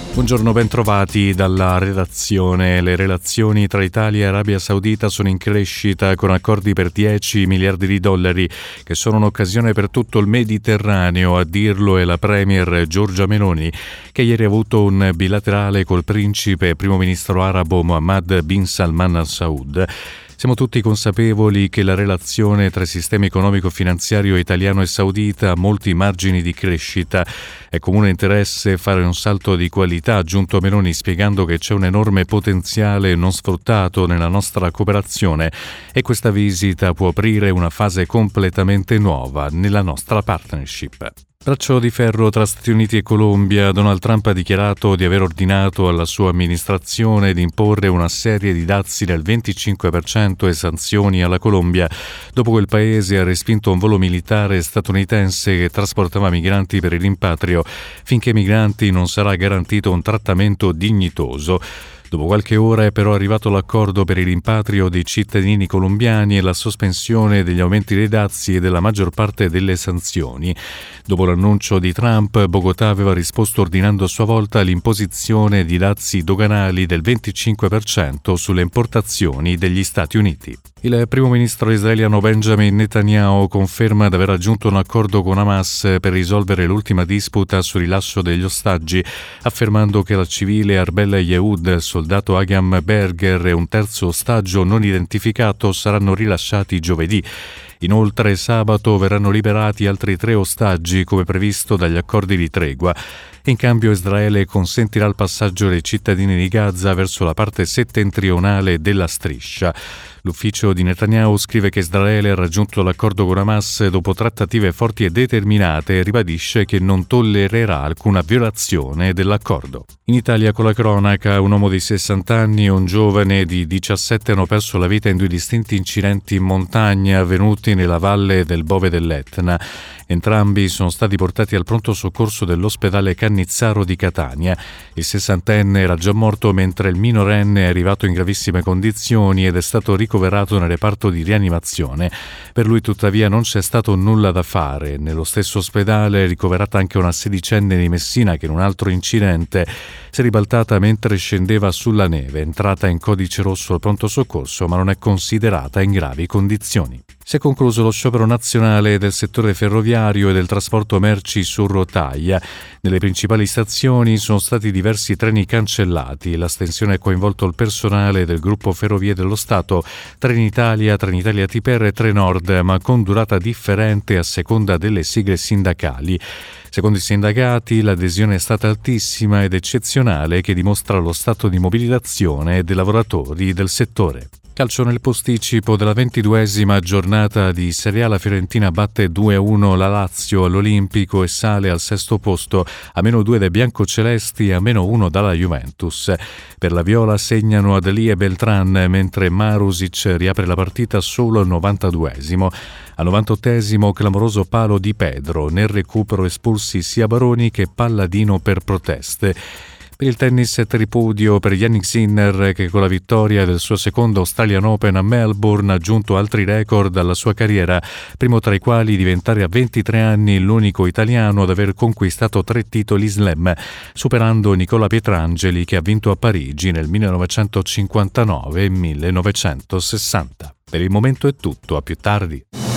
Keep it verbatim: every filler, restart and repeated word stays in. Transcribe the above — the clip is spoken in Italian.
Buongiorno, ben trovati dalla redazione. Le relazioni tra Italia e Arabia Saudita sono in crescita con accordi per dieci miliardi di dollari che sono un'occasione per tutto il Mediterraneo, a dirlo è la premier Giorgia Meloni, che ieri ha avuto un bilaterale col principe e primo ministro arabo Mohammed bin Salman Al Saud. Siamo tutti consapevoli che la relazione tra il sistema economico-finanziario italiano e saudita ha molti margini di crescita. È comune interesse fare un salto di qualità, ha aggiunto Meloni, spiegando che c'è un enorme potenziale non sfruttato nella nostra cooperazione e questa visita può aprire una fase completamente nuova nella nostra partnership. Braccio di ferro tra Stati Uniti e Colombia. Donald Trump ha dichiarato di aver ordinato alla sua amministrazione di imporre una serie di dazi del venticinque per cento e sanzioni alla Colombia dopo che il paese ha respinto un volo militare statunitense che trasportava migranti per il rimpatrio, finché ai migranti non sarà garantito un trattamento dignitoso. Dopo qualche ora è però arrivato l'accordo per il rimpatrio dei cittadini colombiani e la sospensione degli aumenti dei dazi e della maggior parte delle sanzioni. Dopo l'annuncio di Trump, Bogotà aveva risposto ordinando a sua volta l'imposizione di dazi doganali del venticinque per cento sulle importazioni degli Stati Uniti. Il primo ministro israeliano Benjamin Netanyahu conferma di aver raggiunto un accordo con Hamas per risolvere l'ultima disputa sul rilascio degli ostaggi, affermando che la civile Arbel Yehoud, il soldato Agam Berger e un terzo ostaggio non identificato saranno rilasciati giovedì. Inoltre sabato verranno liberati altri tre ostaggi come previsto dagli accordi di tregua. In cambio Israele consentirà il passaggio dei cittadini di Gaza verso la parte settentrionale della striscia. L'ufficio di Netanyahu scrive che Israele ha raggiunto l'accordo con Hamas dopo trattative forti e determinate e ribadisce che non tollererà alcuna violazione dell'accordo. In Italia, con la cronaca, un uomo di sessanta anni e un giovane di diciassette hanno perso la vita in due distinti incidenti in montagna avvenuti nella valle del Bove dell'Etna. Entrambi sono stati portati al pronto soccorso dell'ospedale Cannizzaro di Catania. Il sessantenne era già morto mentre il minorenne è arrivato in gravissime condizioni ed è stato ricoverato nel reparto di rianimazione. Per lui tuttavia non c'è stato nulla da fare. Nello stesso ospedale è ricoverata anche una sedicenne di Messina che in un altro incidente si è ribaltata mentre scendeva sulla neve, entrata in codice rosso al pronto soccorso ma non è considerata in gravi condizioni. Si è concluso lo sciopero nazionale del settore ferroviario e del trasporto merci su rotaia. Nelle principali stazioni sono stati diversi treni cancellati. La stensione ha coinvolto il personale del gruppo Ferrovie dello Stato, Trenitalia, Trenitalia T P R e Trenord, ma con durata differente a seconda delle sigle sindacali. Secondo i sindacati, l'adesione è stata altissima ed eccezionale, che dimostra lo stato di mobilitazione dei lavoratori del settore. Calcio nel posticipo della ventiduesima giornata di Serie A, la Fiorentina batte due a uno la Lazio all'Olimpico e sale al sesto posto, a meno due dai biancocelesti e a meno uno dalla Juventus. Per la Viola segnano Adli e Beltran, mentre Marusic riapre la partita solo al novantaduesimo. Al novantottesimo clamoroso palo di Pedro, nel recupero espulsi sia Baroni che Palladino per proteste. Per il tennis tripudio per Jannik Sinner, che con la vittoria del suo secondo Australian Open a Melbourne ha aggiunto altri record alla sua carriera, primo tra i quali diventare a ventitré anni l'unico italiano ad aver conquistato tre titoli slam, superando Nicola Pietrangeli che ha vinto a Parigi nel millenovecentocinquantanove e millenovecentosessanta. Per il momento è tutto, a più tardi.